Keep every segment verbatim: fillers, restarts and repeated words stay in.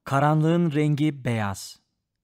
Karanlığın rengi beyaz.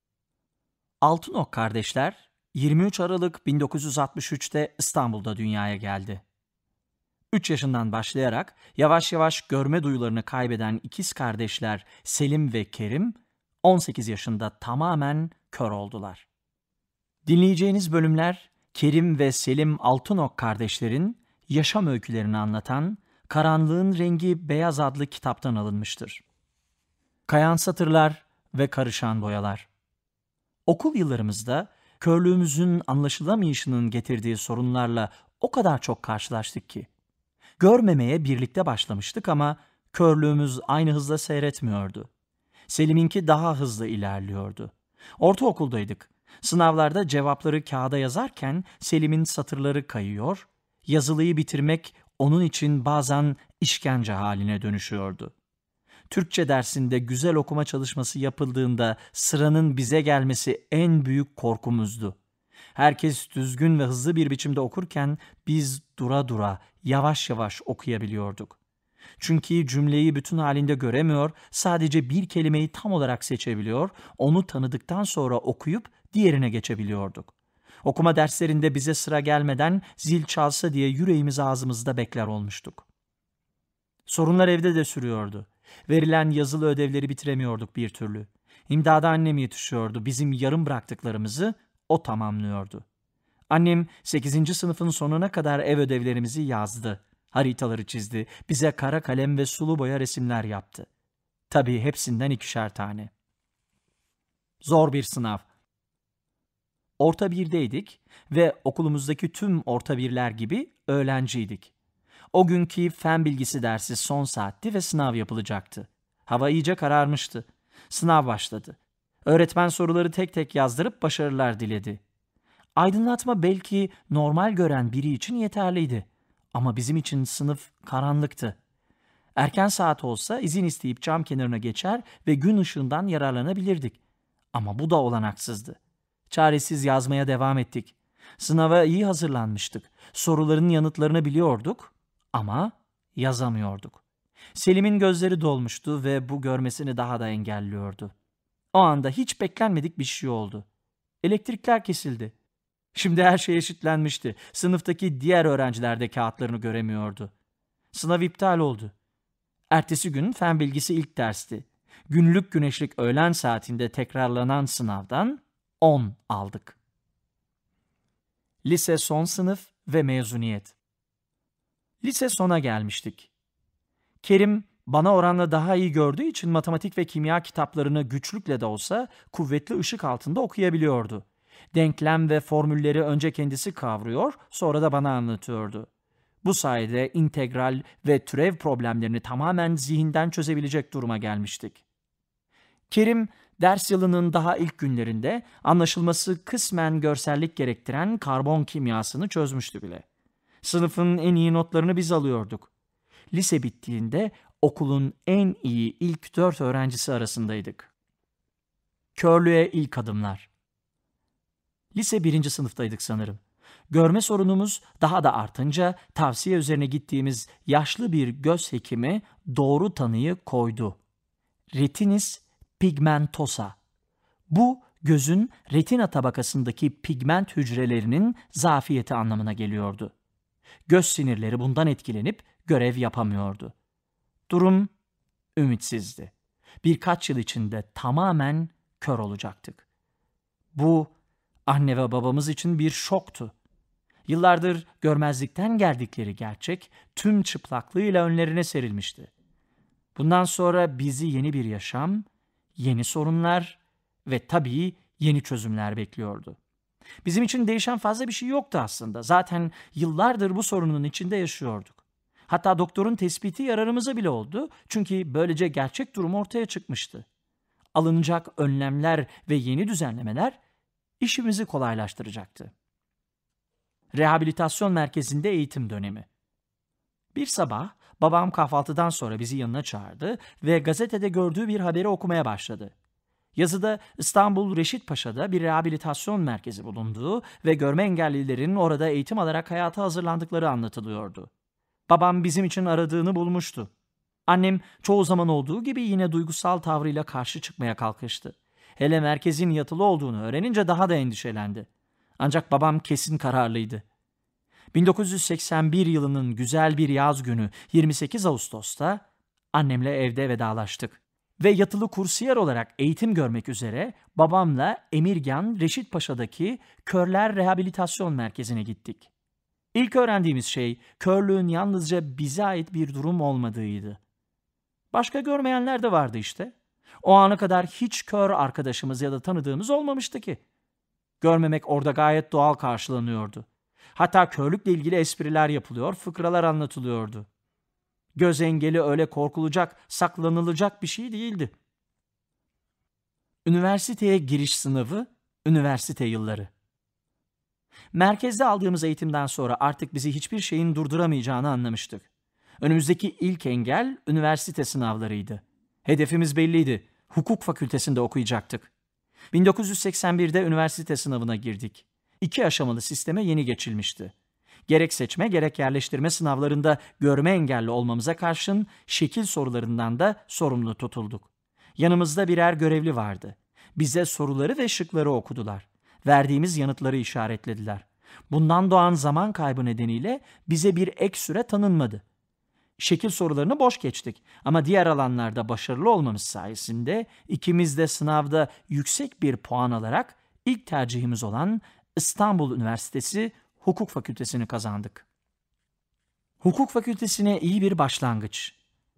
Altınok kardeşler yirmi üç Aralık bin dokuz yüz altmış üçte İstanbul'da dünyaya geldi. üç yaşından başlayarak yavaş yavaş görme duyularını kaybeden ikiz kardeşler Selim ve Kerim on sekiz yaşında tamamen kör oldular. Dinleyeceğiniz bölümler Kerim ve Selim Altınok kardeşlerin yaşam öykülerini anlatan Karanlığın Rengi Beyaz adlı kitaptan alınmıştır. Kayan satırlar ve karışan boyalar. Okul yıllarımızda körlüğümüzün anlaşılamayışının getirdiği sorunlarla o kadar çok karşılaştık ki. Görmemeye birlikte başlamıştık ama körlüğümüz aynı hızla seyretmiyordu. Selim'inki daha hızlı ilerliyordu. Ortaokuldaydık. Sınavlarda cevapları kağıda yazarken Selim'in satırları kayıyor, yazılıyı bitirmek onun için bazen işkence haline dönüşüyordu. Türkçe dersinde güzel okuma çalışması yapıldığında sıranın bize gelmesi en büyük korkumuzdu. Herkes düzgün ve hızlı bir biçimde okurken biz dura dura, yavaş yavaş okuyabiliyorduk. Çünkü cümleyi bütün halinde göremiyor, sadece bir kelimeyi tam olarak seçebiliyor, onu tanıdıktan sonra okuyup diğerine geçebiliyorduk. Okuma derslerinde bize sıra gelmeden zil çalsa diye yüreğimiz ağzımızda bekler olmuştuk. Sorunlar evde de sürüyordu. Verilen yazılı ödevleri bitiremiyorduk bir türlü. İmdada annem yetişiyordu. Bizim yarım bıraktıklarımızı o tamamlıyordu. Annem sekizinci sınıfın sonuna kadar ev ödevlerimizi yazdı. Haritaları çizdi. Bize kara kalem ve sulu boya resimler yaptı. Tabii hepsinden ikişer tane. Zor bir sınav. Orta birdeydik ve okulumuzdaki tüm orta birler gibi öğrenciydik. O günkü fen bilgisi dersi son saatti ve sınav yapılacaktı. Hava iyice kararmıştı. Sınav başladı. Öğretmen soruları tek tek yazdırıp başarılar diledi. Aydınlatma belki normal gören biri için yeterliydi. Ama bizim için sınıf karanlıktı. Erken saat olsa izin isteyip cam kenarına geçer ve gün ışığından yararlanabilirdik. Ama bu da olanaksızdı. Çaresiz yazmaya devam ettik. Sınava iyi hazırlanmıştık. Soruların yanıtlarını biliyorduk. Ama yazamıyorduk. Selim'in gözleri dolmuştu ve bu görmesini daha da engelliyordu. O anda hiç beklenmedik bir şey oldu. Elektrikler kesildi. Şimdi her şey eşitlenmişti. Sınıftaki diğer öğrenciler de kağıtlarını göremiyordu. Sınav iptal oldu. Ertesi gün fen bilgisi ilk dersti. Günlük güneşlik öğlen saatinde tekrarlanan sınavdan on aldık. Lise son sınıf ve mezuniyet. Lise sona gelmiştik. Kerim bana oranla daha iyi gördüğü için matematik ve kimya kitaplarını güçlükle de olsa kuvvetli ışık altında okuyabiliyordu. Denklem ve formülleri önce kendisi kavruyor, sonra da bana anlatıyordu. Bu sayede integral ve türev problemlerini tamamen zihinden çözebilecek duruma gelmiştik. Kerim, ders yılının daha ilk günlerinde anlaşılması kısmen görsellik gerektiren karbon kimyasını çözmüştü bile. Sınıfın en iyi notlarını biz alıyorduk. Lise bittiğinde okulun en iyi ilk dört öğrencisi arasındaydık. Körlüğe ilk adımlar. Lise birinci sınıftaydık sanırım. Görme sorunumuz daha da artınca tavsiye üzerine gittiğimiz yaşlı bir göz hekimi doğru tanıyı koydu. Retinis pigmentosa. Bu gözün retina tabakasındaki pigment hücrelerinin zafiyeti anlamına geliyordu. Göz sinirleri bundan etkilenip görev yapamıyordu. Durum ümitsizdi. Birkaç yıl içinde tamamen kör olacaktık. Bu anne ve babamız için bir şoktu. Yıllardır görmezlikten geldikleri gerçek tüm çıplaklığıyla önlerine serilmişti. Bundan sonra bizi yeni bir yaşam, yeni sorunlar ve tabii yeni çözümler bekliyordu. Bizim için değişen fazla bir şey yoktu aslında. Zaten yıllardır bu sorunun içinde yaşıyorduk. Hatta doktorun tespiti yararımıza bile oldu. Çünkü böylece gerçek durum ortaya çıkmıştı. Alınacak önlemler ve yeni düzenlemeler işimizi kolaylaştıracaktı. Rehabilitasyon merkezinde eğitim dönemi. Bir sabah babam kahvaltıdan sonra bizi yanına çağırdı ve gazetede gördüğü bir haberi okumaya başladı. Yazıda İstanbul Reşitpaşa'da bir rehabilitasyon merkezi bulunduğu ve görme engellilerin orada eğitim alarak hayata hazırlandıkları anlatılıyordu. Babam bizim için aradığını bulmuştu. Annem çoğu zaman olduğu gibi yine duygusal tavrıyla karşı çıkmaya kalkıştı. Hele merkezin yatılı olduğunu öğrenince daha da endişelendi. Ancak babam kesin kararlıydı. bin dokuz yüz seksen bir yılının güzel bir yaz günü yirmi sekiz Ağustos'ta annemle evde vedalaştık. Ve yatılı kursiyer olarak eğitim görmek üzere babamla Emirgan Reşit Paşa'daki Körler Rehabilitasyon Merkezi'ne gittik. İlk öğrendiğimiz şey körlüğün yalnızca bize ait bir durum olmadığıydı. Başka görmeyenler de vardı işte. O ana kadar hiç kör arkadaşımız ya da tanıdığımız olmamıştı ki. Görmemek orada gayet doğal karşılanıyordu. Hatta körlükle ilgili espriler yapılıyor, fıkralar anlatılıyordu. Göz engeli öyle korkulacak, saklanılacak bir şey değildi. Üniversiteye giriş sınavı, üniversite yılları. Merkezde aldığımız eğitimden sonra artık bizi hiçbir şeyin durduramayacağını anlamıştık. Önümüzdeki ilk engel üniversite sınavlarıydı. Hedefimiz belliydi. Hukuk fakültesinde okuyacaktık. bin dokuz yüz seksen birde üniversite sınavına girdik. İki aşamalı sisteme yeni geçilmişti. Gerek seçme gerek yerleştirme sınavlarında görme engelli olmamıza karşın şekil sorularından da sorumlu tutulduk. Yanımızda birer görevli vardı. Bize soruları ve şıkları okudular. Verdiğimiz yanıtları işaretlediler. Bundan doğan zaman kaybı nedeniyle bize bir ek süre tanınmadı. Şekil sorularını boş geçtik ama diğer alanlarda başarılı olmamız sayesinde ikimiz de sınavda yüksek bir puan alarak ilk tercihimiz olan İstanbul Üniversitesi Hukuk Fakültesini kazandık. Hukuk Fakültesine iyi bir başlangıç.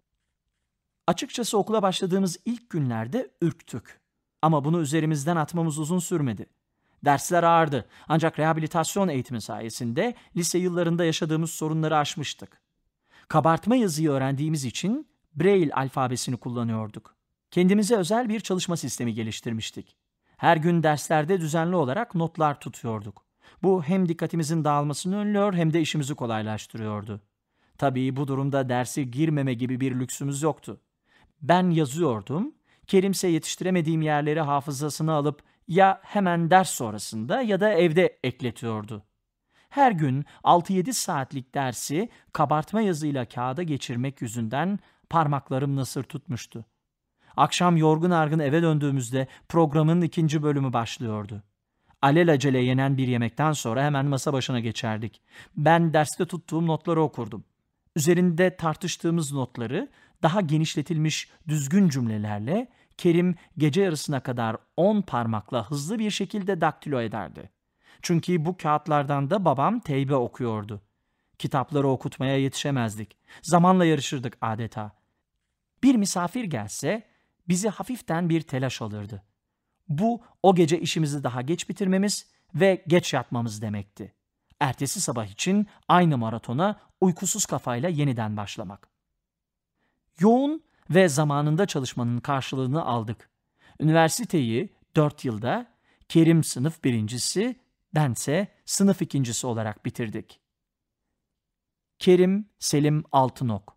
Açıkçası okula başladığımız ilk günlerde ürktük. Ama bunu üzerimizden atmamız uzun sürmedi. Dersler ağırdı ancak rehabilitasyon eğitimi sayesinde lise yıllarında yaşadığımız sorunları aşmıştık. Kabartma yazıyı öğrendiğimiz için Braille alfabesini kullanıyorduk. Kendimize özel bir çalışma sistemi geliştirmiştik. Her gün derslerde düzenli olarak notlar tutuyorduk. Bu hem dikkatimizin dağılmasını önlüyor hem de işimizi kolaylaştırıyordu. Tabii bu durumda derse girmeme gibi bir lüksümüz yoktu. Ben yazıyordum, Kerimse yetiştiremediğim yerleri hafızasına alıp ya hemen ders sonrasında ya da evde ekletiyordu. Her gün altı yedi saatlik dersi kabartma yazıyla kağıda geçirmek yüzünden parmaklarım nasır tutmuştu. Akşam yorgun argın eve döndüğümüzde programın ikinci bölümü başlıyordu. Alelacele yenen bir yemekten sonra hemen masa başına geçerdik. Ben derste tuttuğum notları okurdum. Üzerinde tartıştığımız notları daha genişletilmiş düzgün cümlelerle Kerim gece yarısına kadar on parmakla hızlı bir şekilde daktilo ederdi. Çünkü bu kağıtlardan da babam teybe okuyordu. Kitapları okutmaya yetişemezdik. Zamanla yarışırdık adeta. Bir misafir gelse bizi hafiften bir telaş alırdı. Bu o gece işimizi daha geç bitirmemiz ve geç yatmamız demekti. Ertesi sabah için aynı maratona uykusuz kafayla yeniden başlamak. Yoğun ve zamanında çalışmanın karşılığını aldık. Üniversiteyi dört yılda Kerim sınıf birincisi, bense sınıf ikincisi olarak bitirdik. Kerim Selim Altınok.